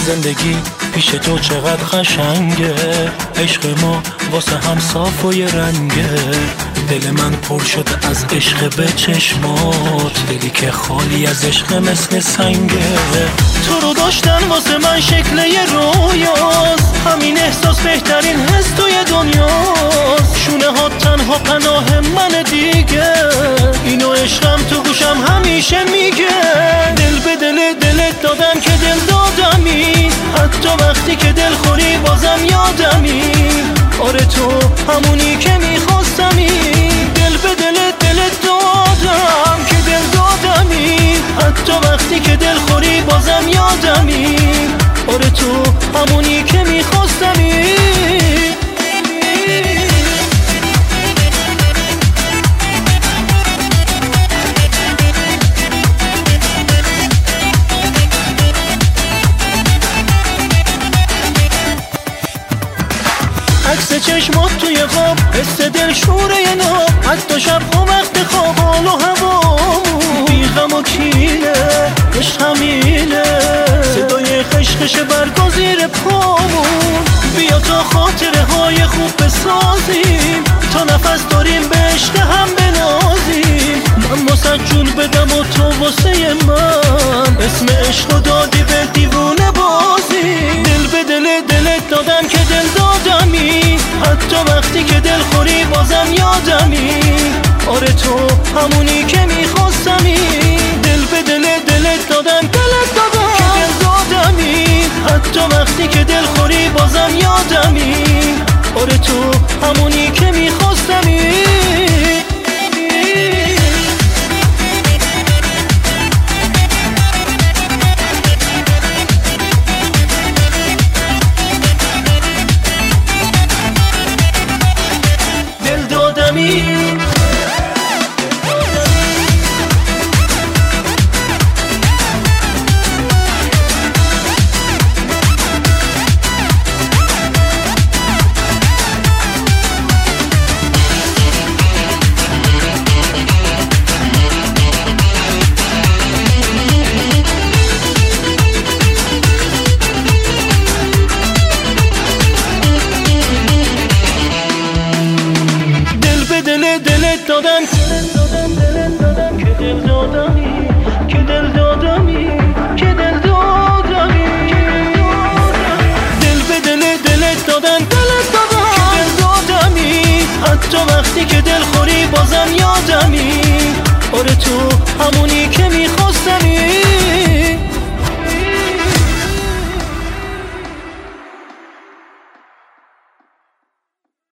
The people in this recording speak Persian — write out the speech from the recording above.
زندگی پیش تو چقدر قشنگه، عشق ما واسه هم صاف و یه رنگه. دل من پر شده از عشق به چشمات، دلی که خالی از عشق مثل سنگه. تو رو داشتن واسه من شکل یه رویاست، همین احساس بهترین حس توی دنیاست. شونه ها تنها پناه من دیگه، اینو عشقم تو گوشم همیشه میگه. دل به دلت دادم که دل دادمی، حتی وقتی که دل خوری بازم یادمی. آره تو همونی که میخواستمی، دل به دلت دادم که دل دادمی، حتی وقتی که دل خوری بازم یادمی. آره تو همونی که میخواستمی. عکس چشمات توی خواب، حس دل شوره ناب، حتی شب و وقت خواب حال و هوامون بی غم و کینه، عشق همینه. صدای خشخش برگا زیر پامون، بیا تا خاطره های خوب بسازیم، تا نفس داریم به عشق هم بنازیم. من واسه جون بدم و تو واسه من، اسم عشق رو دادی به دیوونه بازی. دل به دلت دادم که دل دادمی، حتی وقتی که دل خوری بازم یادمی. آره تو همونی که میخواستمی، دل به دلت دادم که دل دادمی، حتی وقتی که دل خوری بازم یادمی. آره تو همونی که میخواستمی. دلت دادم که دل دادمی، که دل دادمی، که دل دادمی. دل به دلت دادم که دل دادمی، حتی وقتی که دل خوری بازم یادمی. آره تو همون